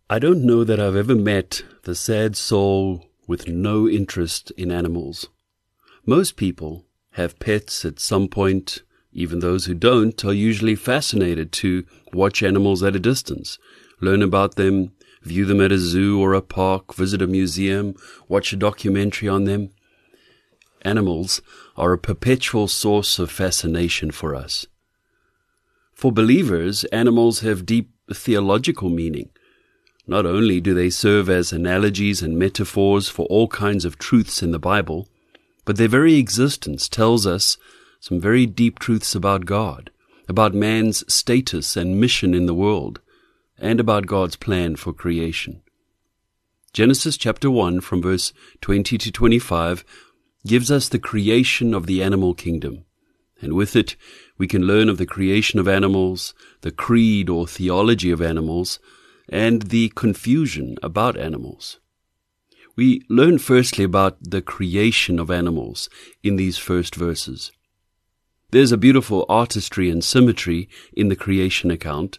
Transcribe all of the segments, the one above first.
I don't know that I've ever met the sad soul with no interest in animals. Most people have pets at some point. Even those who don't are usually fascinated to watch animals at a distance, learn about them, view them at a zoo or a park, visit a museum, watch a documentary on them. Animals are a perpetual source of fascination for us. For believers, animals have deep theological meaning. Not only do they serve as analogies and metaphors for all kinds of truths in the Bible, but their very existence tells us some very deep truths about God, about man's status and mission in the world, and about God's plan for creation. Genesis chapter 1 from verse 20 to 25 gives us the creation of the animal kingdom, and with it we can learn of the creation of animals, the creed or theology of animals, and the confusion about animals. We learn firstly about the creation of animals in these first verses. There's a beautiful artistry and symmetry in the creation account.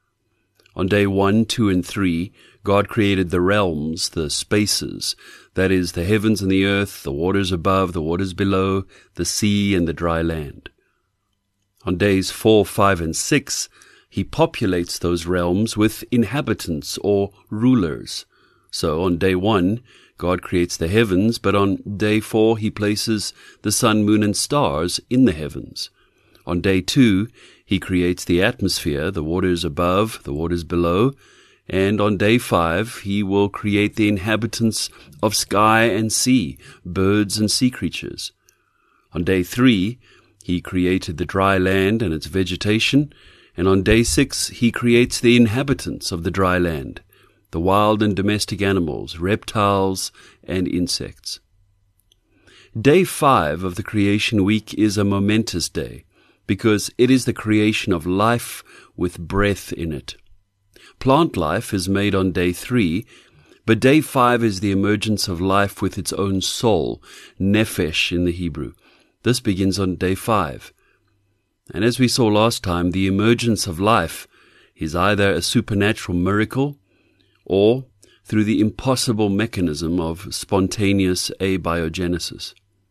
On day 1, 2, and 3, God created the realms, the spaces, that is, the heavens and the earth, the waters above, the waters below, the sea and the dry land. On days 4, 5, and 6, He populates those realms with inhabitants or rulers. So on day 1, God creates the heavens, but on day 4 He places the sun, moon, and stars in the heavens. On day 2, He creates the atmosphere, the waters above, the waters below, and on day 5, He will create the inhabitants of sky and sea, birds and sea creatures. On day 3, He created the dry land and its vegetation, and on day 6, He creates the inhabitants of the dry land, the wild and domestic animals, reptiles, and insects. Day 5 of the creation week is a momentous day, because it is the creation of life with breath in it. Plant life is made on day 3, but day 5 is the emergence of life with its own soul, nephesh in the Hebrew. This begins on day 5. And as we saw last time, the emergence of life is either a supernatural miracle or through the impossible mechanism of spontaneous abiogenesis.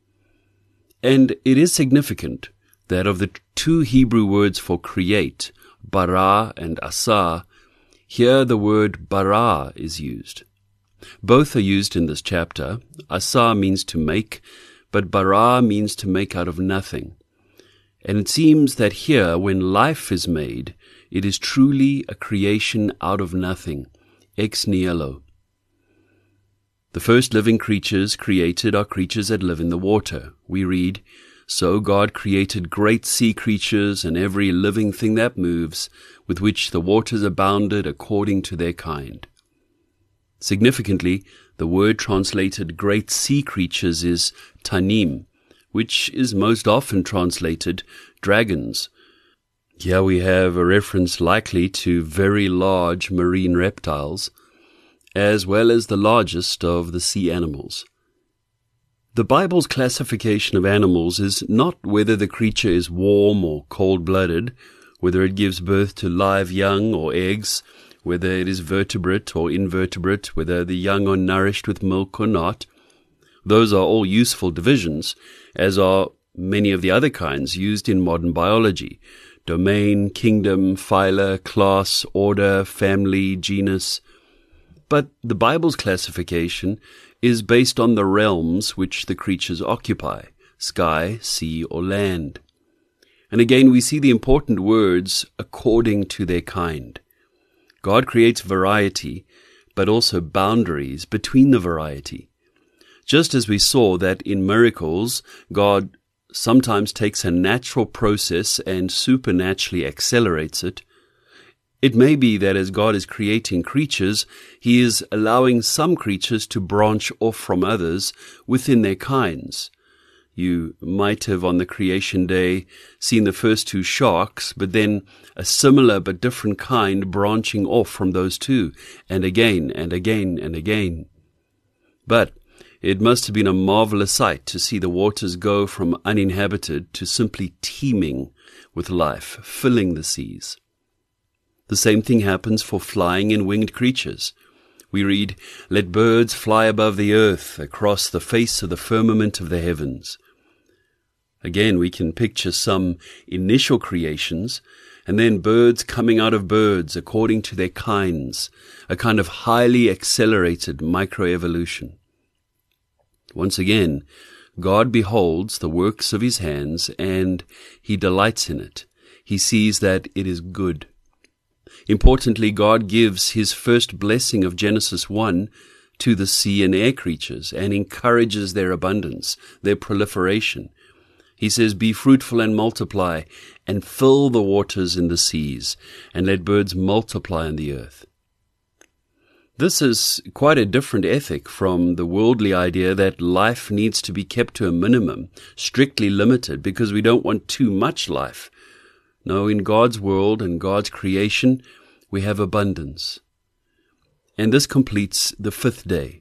And it is significant that of the two Hebrew words for create, bara and asa, here the word bara is used. Both are used in this chapter. Asa means to make, but bara means to make out of nothing. And it seems that here, when life is made, it is truly a creation out of nothing, ex nihilo. The first living creatures created are creatures that live in the water. We read, "So God created great sea creatures and every living thing that moves, with which the waters abounded according to their kind." Significantly, the word translated great sea creatures is tanim, which is most often translated dragons. Here we have a reference likely to very large marine reptiles, as well as the largest of the sea animals. The Bible's classification of animals is not whether the creature is warm or cold-blooded, whether it gives birth to live young or eggs, whether it is vertebrate or invertebrate, whether the young are nourished with milk or not. Those are all useful divisions, as are many of the other kinds used in modern biology: domain, kingdom, phyla, class, order, family, genus. But the Bible's classification is based on the realms which the creatures occupy: sky, sea, or land. And again we see the important words, according to their kind. God creates variety, but also boundaries between the variety. Just as we saw that in miracles, God sometimes takes a natural process and supernaturally accelerates it, it may be that as God is creating creatures, He is allowing some creatures to branch off from others within their kinds. You might have on the creation day seen the first two sharks, but then a similar but different kind branching off from those two, and again and again and again. But it must have been a marvelous sight to see the waters go from uninhabited to simply teeming with life, filling the seas. The same thing happens for flying and winged creatures. We read, "Let birds fly above the earth, across the face of the firmament of the heavens." Again, we can picture some initial creations, and then birds coming out of birds according to their kinds, a kind of highly accelerated microevolution. Once again, God beholds the works of his hands, and he delights in it. He sees that it is good. Importantly, God gives his first blessing of Genesis 1 to the sea and air creatures and encourages their abundance, their proliferation. He says, "Be fruitful and multiply, and fill the waters in the seas, and let birds multiply on the earth." This is quite a different ethic from the worldly idea that life needs to be kept to a minimum, strictly limited, because we don't want too much life. No, in God's world and God's creation, we have abundance. And this completes the fifth day.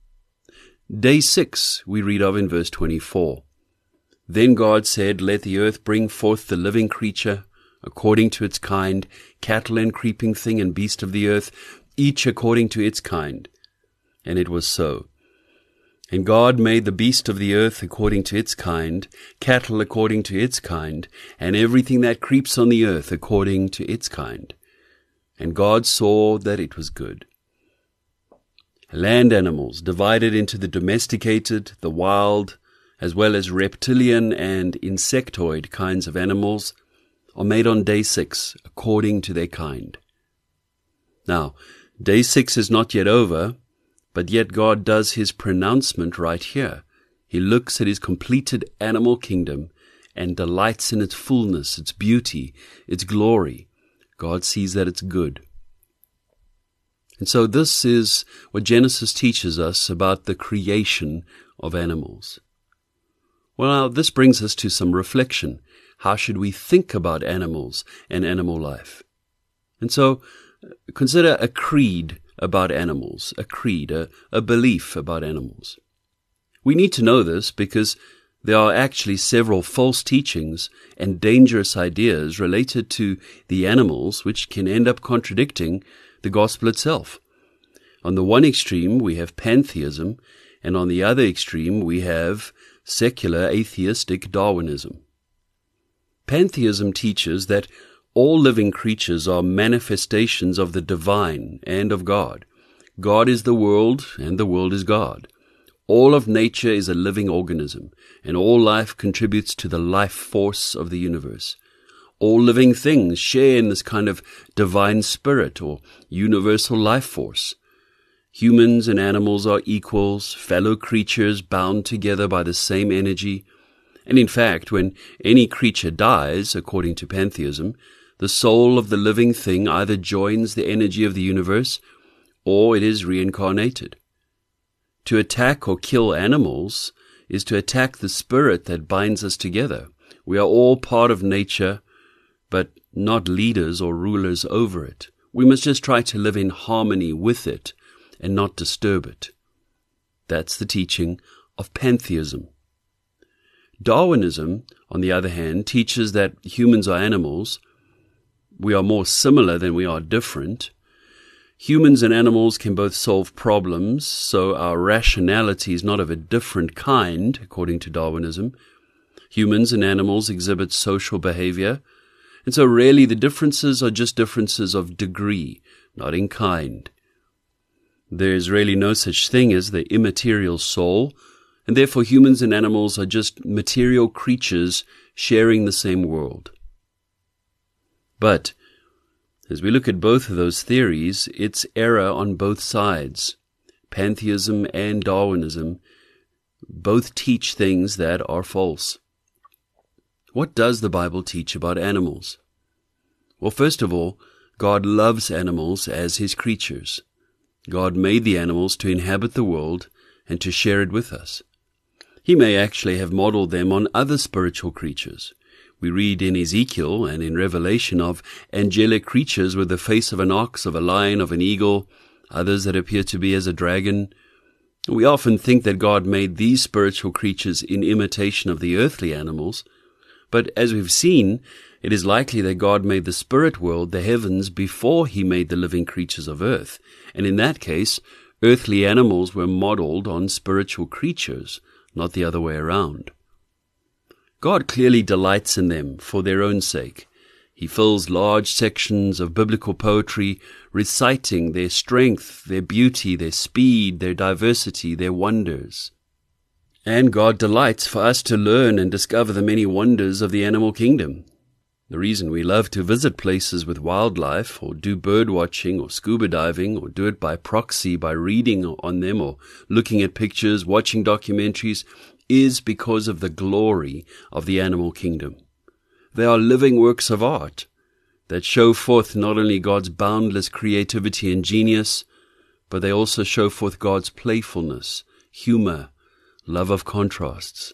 Day 6, we read of in verse 24. "Then God said, Let the earth bring forth the living creature, according to its kind, cattle and creeping thing and beast of the earth, each according to its kind. And it was so. And God made the beast of the earth according to its kind, cattle according to its kind, and everything that creeps on the earth according to its kind. And God saw that it was good." Land animals, divided into the domesticated, the wild, as well as reptilian and insectoid kinds of animals, are made on day 6 according to their kind. Now, day 6 is not yet over, but yet God does his pronouncement right here. He looks at his completed animal kingdom and delights in its fullness, its beauty, its glory. God sees that it's good. And so this is what Genesis teaches us about the creation of animals. Well, now this brings us to some reflection. How should we think about animals and animal life? And so consider a creed about animals, a creed, a belief about animals. We need to know this because there are actually several false teachings and dangerous ideas related to the animals which can end up contradicting the gospel itself. On the one extreme, we have pantheism, and on the other extreme, we have secular atheistic Darwinism. Pantheism teaches that all living creatures are manifestations of the divine and of God. God is the world, and the world is God. All of nature is a living organism, and all life contributes to the life force of the universe. All living things share in this kind of divine spirit or universal life force. Humans and animals are equals, fellow creatures bound together by the same energy. And in fact, when any creature dies, according to pantheism, the soul of the living thing either joins the energy of the universe or it is reincarnated. To attack or kill animals is to attack the spirit that binds us together. We are all part of nature, but not leaders or rulers over it. We must just try to live in harmony with it and not disturb it. That's the teaching of pantheism. Darwinism, on the other hand, teaches that humans are animals. We are more similar than we are different. Humans and animals can both solve problems, so our rationality is not of a different kind, according to Darwinism. Humans and animals exhibit social behavior, and so really the differences are just differences of degree, not in kind. There is really no such thing as the immaterial soul, and therefore humans and animals are just material creatures sharing the same world. But as we look at both of those theories, it's error on both sides. Pantheism and Darwinism both teach things that are false. What does the Bible teach about animals? Well, first of all, God loves animals as his creatures. God made the animals to inhabit the world and to share it with us. He may actually have modeled them on other spiritual creatures. We read in Ezekiel and in Revelation of angelic creatures with the face of an ox, of a lion, of an eagle, others that appear to be as a dragon. We often think that God made these spiritual creatures in imitation of the earthly animals, but as we've seen, It is likely that God made the spirit world, the heavens, before he made the living creatures of earth. And in that case, earthly animals were modeled on spiritual creatures, not the other way around. God clearly delights in them for their own sake. He fills large sections of biblical poetry reciting their strength, their beauty, their speed, their diversity, their wonders. And God delights for us to learn and discover the many wonders of the animal kingdom. The reason we love to visit places with wildlife, or do bird watching or scuba diving, or do it by proxy by reading on them or looking at pictures, watching documentaries, is because of the glory of the animal kingdom. They are living works of art that show forth not only God's boundless creativity and genius, but they also show forth God's playfulness, humor, love of contrasts.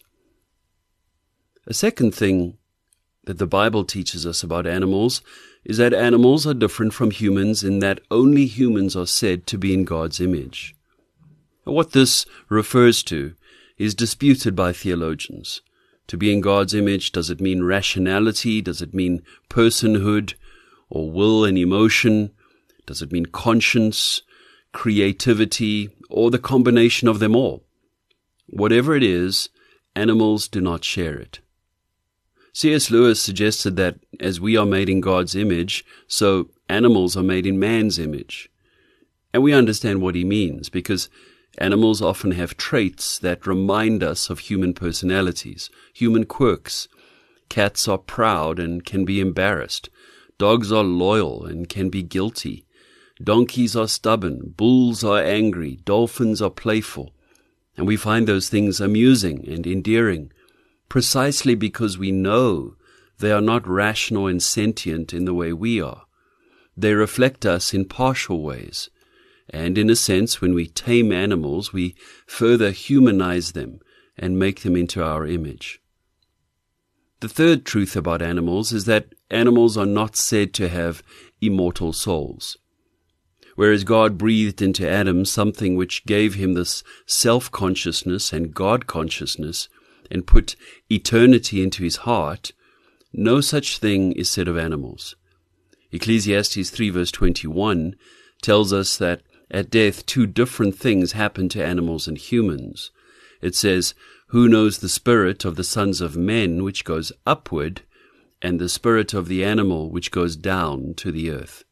A second thing that the Bible teaches us about animals is that animals are different from humans in that only humans are said to be in God's image. What this refers to is disputed by theologians. To be in God's image, does it mean rationality? Does it mean personhood or will and emotion? Does it mean conscience, creativity, or the combination of them all? Whatever it is, animals do not share it. C.S. Lewis suggested that as we are made in God's image, so animals are made in man's image. And we understand what he means, because animals often have traits that remind us of human personalities, human quirks. Cats are proud and can be embarrassed. Dogs are loyal and can be guilty. Donkeys are stubborn. Bulls are angry. Dolphins are playful. And we find those things amusing and endearing, precisely because we know they are not rational and sentient in the way we are. They reflect us in partial ways. And in a sense, when we tame animals, we further humanize them and make them into our image. The third truth about animals is that animals are not said to have immortal souls. Whereas God breathed into Adam something which gave him this self-consciousness and God-consciousness and put eternity into his heart, no such thing is said of animals. Ecclesiastes 3 verse 21 tells us that at death, two different things happen to animals and humans. It says, "Who knows the spirit of the sons of men which goes upward, and the spirit of the animal which goes down to the earth?"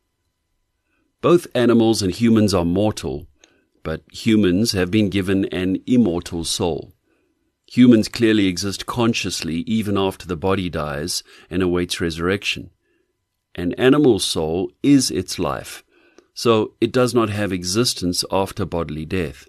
Both animals and humans are mortal, but humans have been given an immortal soul. Humans clearly exist consciously even after the body dies and awaits resurrection. An animal's soul is its life, so it does not have existence after bodily death.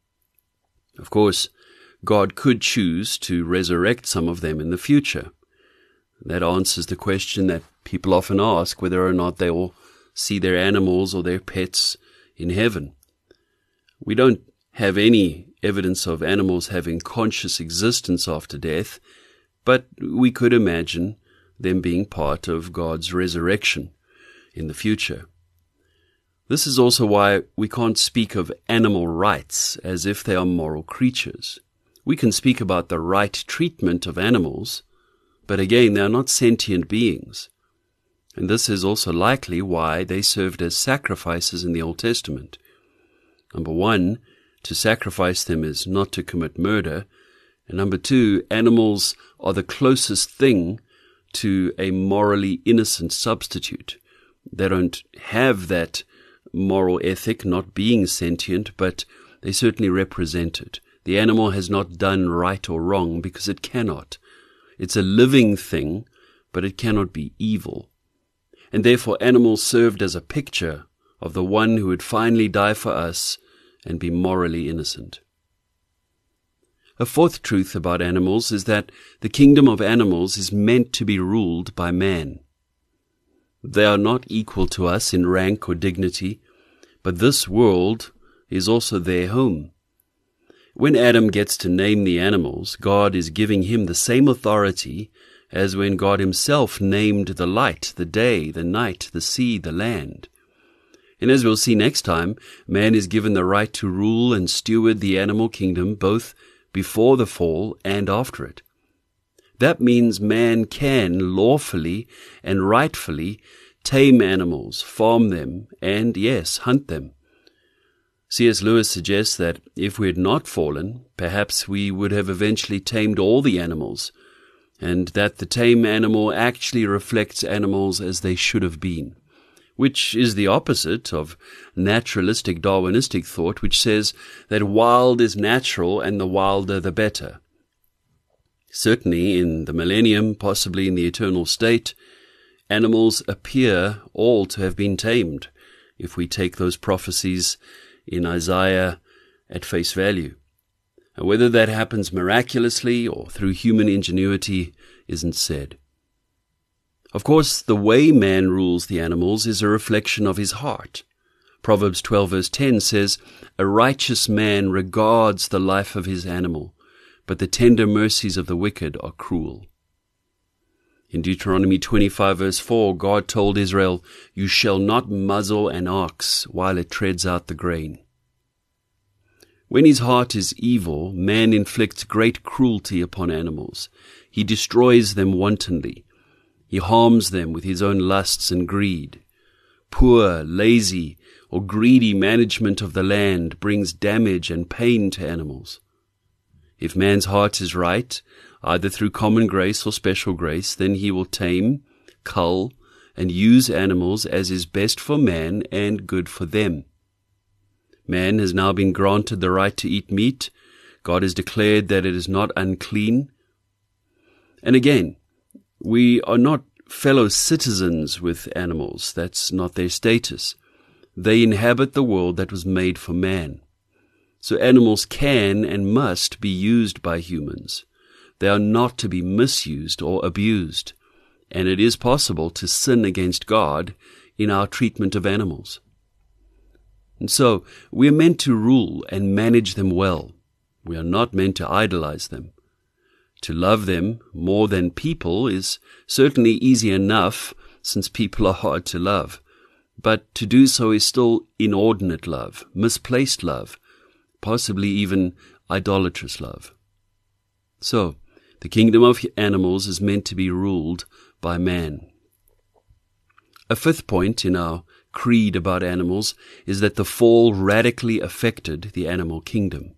Of course, God could choose to resurrect some of them in the future. That answers the question that people often ask, whether or not they will see their animals or their pets in heaven. We don't have any evidence of animals having conscious existence after death, but we could imagine them being part of God's resurrection in the future. This is also why we can't speak of animal rights as if they are moral creatures. We can speak about the right treatment of animals, but again, they are not sentient beings. And this is also likely why they served as sacrifices in the Old Testament. Number one, to sacrifice them is not to commit murder. And number two, animals are the closest thing to a morally innocent substitute. They don't have that moral ethic, not being sentient, but they certainly represent it. The animal has not done right or wrong because it cannot. It's a living thing, but it cannot be evil. And therefore animals served as a picture of the one who would finally die for us and be morally innocent. A fourth truth about animals is that the kingdom of animals is meant to be ruled by man. They are not equal to us in rank or dignity, but this world is also their home. When Adam gets to name the animals, God is giving him the same authority as when God himself named the light, the day, the night, the sea, the land. And as we'll see next time, man is given the right to rule and steward the animal kingdom both before the fall and after it. That means man can lawfully and rightfully tame animals, farm them, and, yes, hunt them. C.S. Lewis suggests that if we had not fallen, perhaps we would have eventually tamed all the animals, and that the tame animal actually reflects animals as they should have been, which is the opposite of naturalistic Darwinistic thought, which says that wild is natural and the wilder the better. Certainly in the millennium, possibly in the eternal state, animals appear all to have been tamed, if we take those prophecies in Isaiah at face value. And whether that happens miraculously or through human ingenuity isn't said. Of course, the way man rules the animals is a reflection of his heart. Proverbs 12 verse 10 says, "A righteous man regards the life of his animal, but the tender mercies of the wicked are cruel." In Deuteronomy 25 verse 4, God told Israel, "You shall not muzzle an ox while it treads out the grain." When his heart is evil, man inflicts great cruelty upon animals. He destroys them wantonly. He harms them with his own lusts and greed. Poor, lazy, or greedy management of the land brings damage and pain to animals. If man's heart is right, either through common grace or special grace, then he will tame, cull, and use animals as is best for man and good for them. Man has now been granted the right to eat meat. God has declared that it is not unclean. And again, we are not fellow citizens with animals. That's not their status. They inhabit the world that was made for man. So animals can and must be used by humans. They are not to be misused or abused. And it is possible to sin against God in our treatment of animals. And so we are meant to rule and manage them well. We are not meant to idolize them. To love them more than people is certainly easy enough, since people are hard to love. But to do so is still inordinate love, misplaced love, possibly even idolatrous love. So, the kingdom of animals is meant to be ruled by man. A fifth point in our creed about animals is that the fall radically affected the animal kingdom.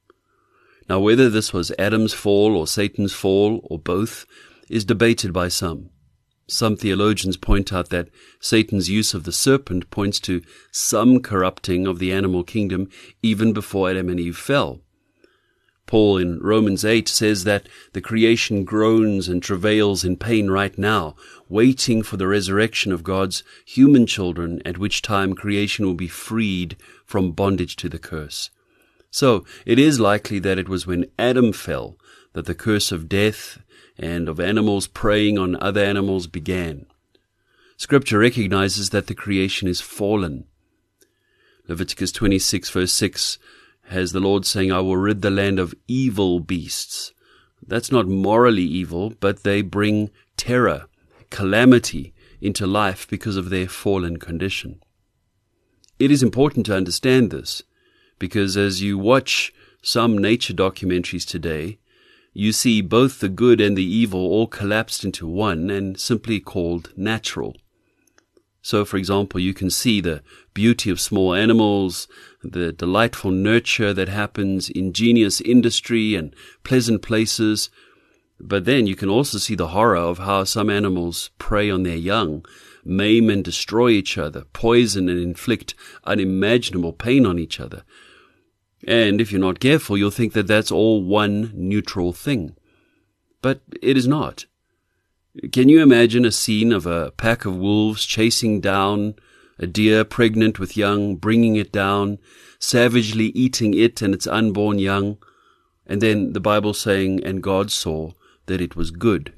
Now, whether this was Adam's fall or Satan's fall or both is debated by some. Some theologians point out that Satan's use of the serpent points to some corrupting of the animal kingdom even before Adam and Eve fell. Paul in Romans 8 says that the creation groans and travails in pain right now, waiting for the resurrection of God's human children, at which time creation will be freed from bondage to the curse. So it is likely that it was when Adam fell that the curse of death and of animals preying on other animals began. Scripture recognizes that the creation is fallen. Leviticus 26 verse 6 has the Lord saying, "I will rid the land of evil beasts." That's not morally evil, but they bring terror, calamity into life because of their fallen condition. It is important to understand this, because as you watch some nature documentaries today, you see both the good and the evil all collapsed into one and simply called natural. So, for example, you can see the beauty of small animals, the delightful nurture that happens, ingenious industry and pleasant places. But then you can also see the horror of how some animals prey on their young, maim and destroy each other, poison and inflict unimaginable pain on each other. And if you're not careful, you'll think that that's all one neutral thing. But it is not. Can you imagine a scene of a pack of wolves chasing down a deer pregnant with young, bringing it down, savagely eating it and its unborn young, and then the Bible saying, "And God saw that it was good"?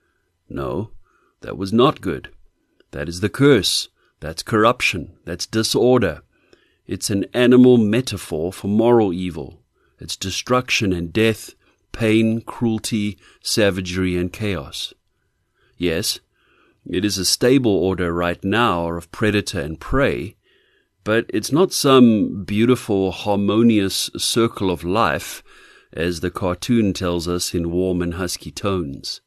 No, that was not good. That is the curse. That's corruption. That's disorder. It's an animal metaphor for moral evil. It's destruction and death, pain, cruelty, savagery, and chaos. Yes, it is a stable order right now of predator and prey, but it's not some beautiful, harmonious circle of life, as the cartoon tells us in warm and husky tones.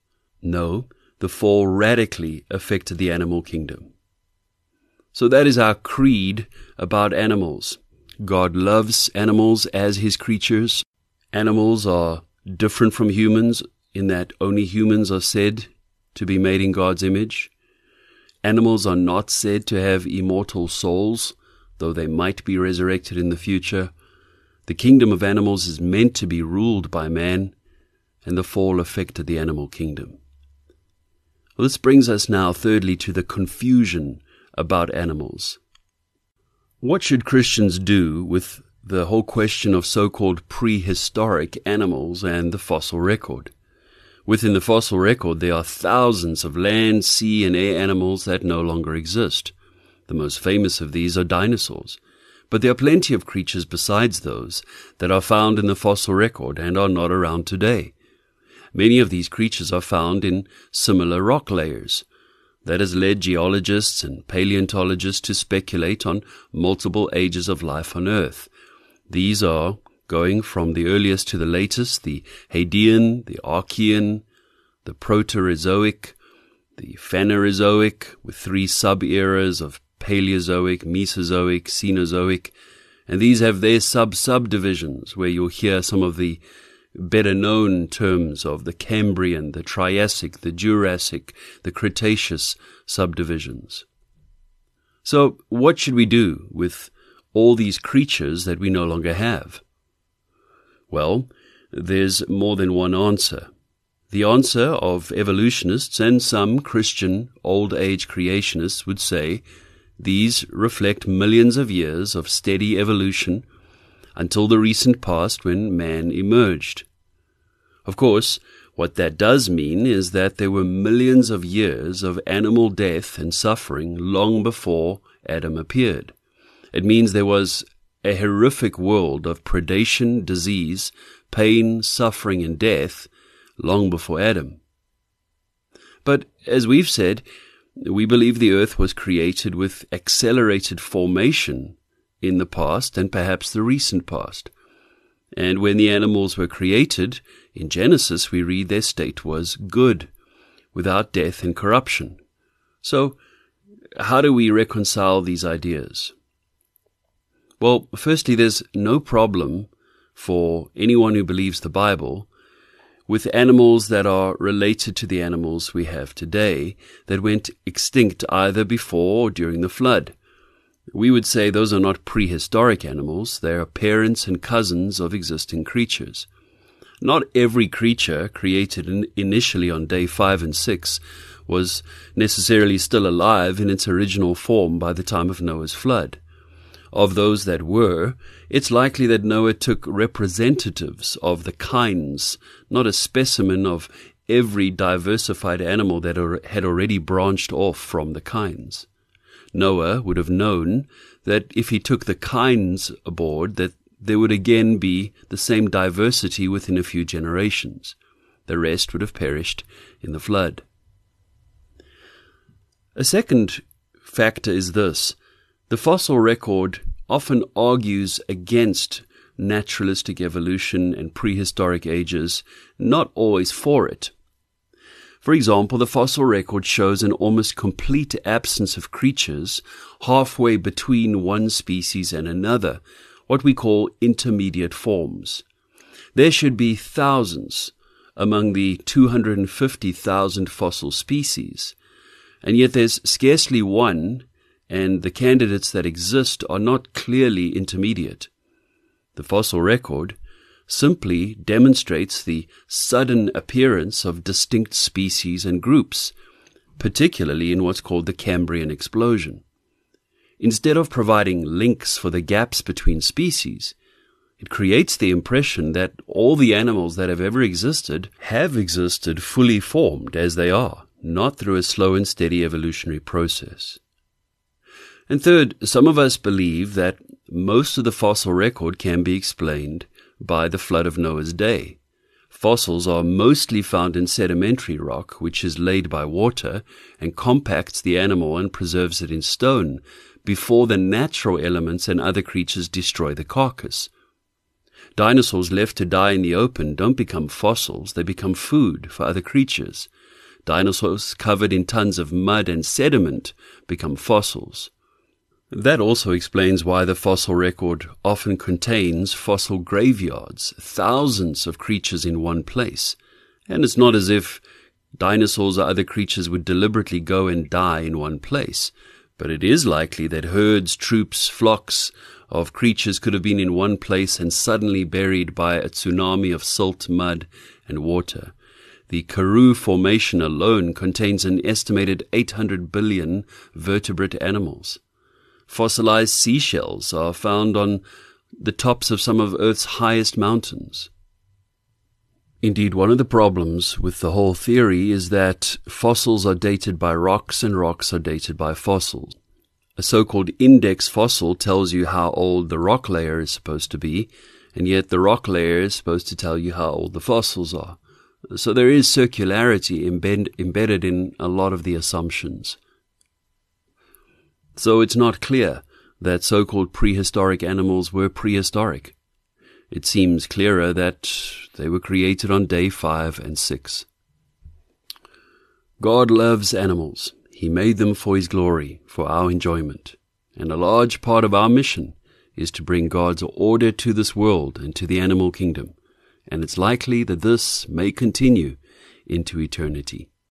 No, the fall radically affected the animal kingdom. So that is our creed about animals. God loves animals as his creatures. Animals are different from humans in that only humans are said to be made in God's image. Animals are not said to have immortal souls, though they might be resurrected in the future. The kingdom of animals is meant to be ruled by man, and the fall affected the animal kingdom. Well, this brings us now, thirdly, to the confusion about animals. What should Christians do with the whole question of so-called prehistoric animals and the fossil record? Within the fossil record, there are thousands of land, sea, and air animals that no longer exist. The most famous of these are dinosaurs. But there are plenty of creatures besides those that are found in the fossil record and are not around today. Many of these creatures are found in similar rock layers. That has led geologists and paleontologists to speculate on multiple ages of life on Earth. These are, going from the earliest to the latest, the Hadean, the Archean, the Proterozoic, the Phanerozoic, with 3 sub-eras of Paleozoic, Mesozoic, Cenozoic, and these have their subdivisions, where you'll hear some of the better-known terms of the Cambrian, the Triassic, the Jurassic, the Cretaceous subdivisions. So what should we do with all these creatures that we no longer have? Well, there's more than one answer. The answer of evolutionists and some Christian old-age creationists would say these reflect millions of years of steady evolution until the recent past when man emerged. Of course, what that does mean is that there were millions of years of animal death and suffering long before Adam appeared. It means there was a horrific world of predation, disease, pain, suffering, and death long before Adam. But as we've said, we believe the earth was created with accelerated formation in the past and perhaps the recent past. And when the animals were created, in Genesis we read their state was good, without death and corruption. So, how do we reconcile these ideas? Well, firstly, there's no problem for anyone who believes the Bible with animals that are related to the animals we have today that went extinct either before or during the flood. We would say those are not prehistoric animals. They are parents and cousins of existing creatures. Not every creature created initially on day 5 and 6 was necessarily still alive in its original form by the time of Noah's flood. Of those that were, it's likely that Noah took representatives of the kinds, not a specimen of every diversified animal that had already branched off from the kinds. Noah would have known that if he took the kinds aboard, that there would again be the same diversity within a few generations. The rest would have perished in the flood. A second factor is this. The fossil record often argues against naturalistic evolution and prehistoric ages, not always for it. For example, the fossil record shows an almost complete absence of creatures halfway between one species and another, what we call intermediate forms. There should be thousands among the 250,000 fossil species, and yet there's scarcely one, and the candidates that exist are not clearly intermediate. The fossil record simply demonstrates the sudden appearance of distinct species and groups, particularly in what's called the Cambrian explosion. Instead of providing links for the gaps between species, it creates the impression that all the animals that have ever existed have existed fully formed as they are, not through a slow and steady evolutionary process. And third, some of us believe that most of the fossil record can be explained by the flood of Noah's day. Fossils are mostly found in sedimentary rock, which is laid by water and compacts the animal and preserves it in stone before the natural elements and other creatures destroy the carcass. Dinosaurs left to die in the open don't become fossils, they become food for other creatures. Dinosaurs covered in tons of mud and sediment become fossils. That also explains why the fossil record often contains fossil graveyards, thousands of creatures in one place. And it's not as if dinosaurs or other creatures would deliberately go and die in one place, but it is likely that herds, troops, flocks of creatures could have been in one place and suddenly buried by a tsunami of silt, mud, and water. The Karoo Formation alone contains an estimated 800 billion vertebrate animals. Fossilized seashells are found on the tops of some of Earth's highest mountains. Indeed, one of the problems with the whole theory is that fossils are dated by rocks and rocks are dated by fossils. A so-called index fossil tells you how old the rock layer is supposed to be, and yet the rock layer is supposed to tell you how old the fossils are. So there is circularity embedded in a lot of the assumptions. So it's not clear that so-called prehistoric animals were prehistoric. It seems clearer that they were created on day 5 and 6. God loves animals. He made them for His glory, for our enjoyment. And a large part of our mission is to bring God's order to this world and to the animal kingdom. And it's likely that this may continue into eternity.